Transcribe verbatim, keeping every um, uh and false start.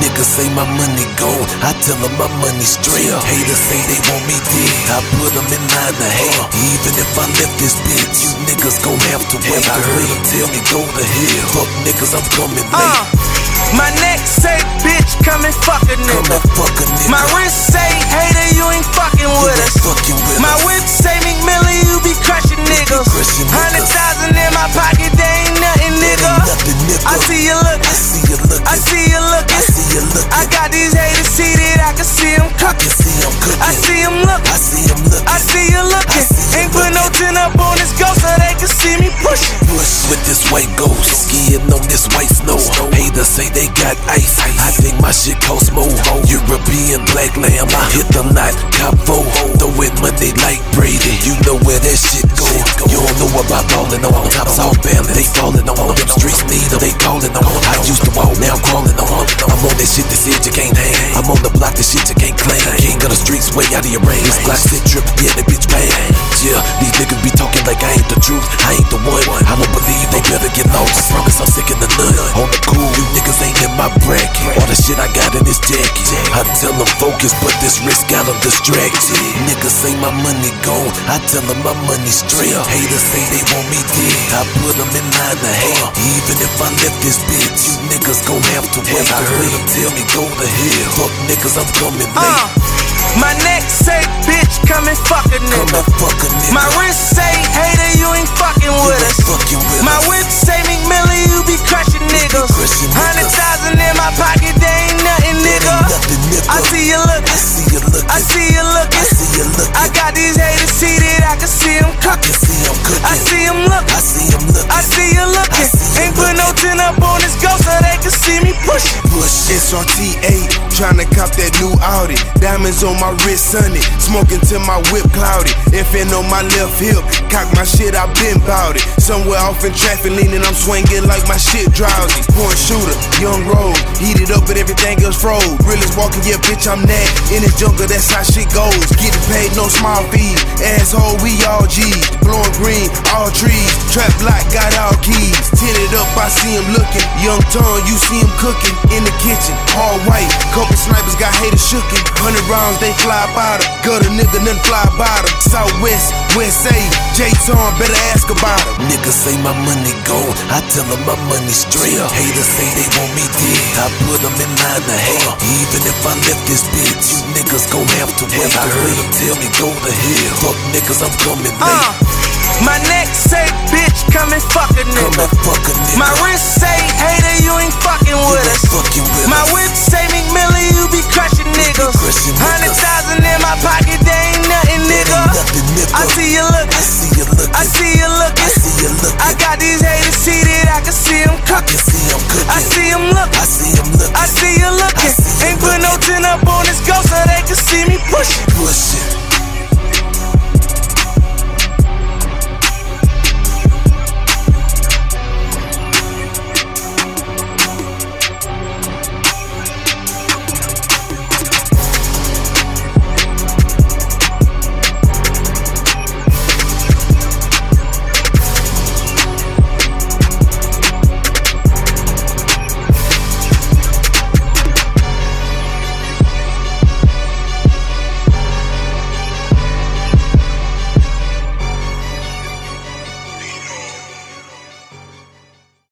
Niggas say my money gone, I tell them my money straight. Haters say they want me dead, I put them in line to hate. Even if I left this bitch, you niggas gon' have to wait. I heard them tell me go to hell. Fuck niggas, I'm coming late. Uh, my neck say bitch, come and fuck a nigga. Come and fuck a nigga. My wrist say hater, you ain't fucking with You us. ain't fucking with My us. whip say McMillan, you be crushing niggas. crushing Hundred niggas. thousand in my pocket, they ain't nothing, nigga. Ain't nothing, nigga. I see you looking, I see you looking. I see you looking. I see you looking. I got these haters seated, I can see them I cooking. can see I'm cooking. I see them looking, I see him looking. I see you looking. I see you Ain't put no tin up on this ghost so they can see me pushing. Push with this white ghost, skiing on this white snow. Haters say they got ice, I think my shit costs more. European black lamb, I hit the lot, cop four. Throw it money like Brady, you know where that shit go. You don't know about ballin' on, tops off balance, they fallin' on. Them streets need them, they callin' on. I used to walk, now I'm crawling on. I'm on that shit that said you can't hang. I'm on the block, that shit you can't claim. King of the streets, way out of your range. This Glock sit drip, yeah, that bitch bang. Yeah, these niggas be talking like I ain't the truth, I ain't the one. I don't believe they better get lost. I promise I'm sick in the nut. On the cool, you niggas ain't in my bracket. All the shit I got in this jacket, I tell them focus, but this risk got them distracted. Niggas say my money gone, I tell them my money straight. Haters say they want me dead, I put them in line to hate. Even if I left this bitch, you niggas gon' have to wait. I heard them tell me go to hell. Fuck niggas, I'm coming late. Uh, my neck say bitch, come and fuck a Come nigga. and fuck a nigga. My wrist say hater, you ain't fucking You with ain't us. fucking with My us. whip say McMillan, you be crushing niggas. crushing niggas. Hundred thousand in my pocket, they ain't nothing, nigga. Ain't nothing, nigga. I see you looking, I see you looking. I see you looking. I see you looking. I got these haters seated, I can see them I cooking. can see I'm cooking. I see them looking, I see him looking. I see you looking. I see you Ain't put no tin up on this ghost so they can see me pushing. Push. S R T eight, tryna cop that new Audi. Diamonds on my wrist, sunny. Smoking till my whip cloudy. F N on my left hip. Cock my shit, I been bout it. Somewhere off in traffic, leaning, I'm swinging like my shit drowsy. Point shooter, young road. Heated up, but everything else froze. Realest walking, yeah, bitch, I'm that. In this jungle, that's how shit goes. Getting paid, no small fees. Asshole, we all G's. Blowing green, all trees. Trap block, got all keys. Tinted up, I see him looking. Young Ton, you see him cooking. In the kitchen, all white. Couple snipers got haters shookin'. Hundred rounds, they fly by them. Gut a nigga, none fly by them. Southwest, West A, J-Ton, better ask about him. Niggas say my money gone, I tell them my money straight. Haters say they want me dead, I put them in line to hate. Even if I left this bitch, you niggas gon' have to wait. I heard them tell me go to hell. Fuck niggas, I'm coming late. Uh, my neck say bitch, come and fuck a Come nigga. and fuck a nigga. My wrist say hater, you ain't fucking You with ain't us. fucking with My us. whip say McMillan, you be crushing niggas. crushing Hundred niggas. thousand in my pocket, they ain't nothing, nigga. Ain't nothing, nigga. I see you looking, I see you looking. I see you looking. I see you looking. I got these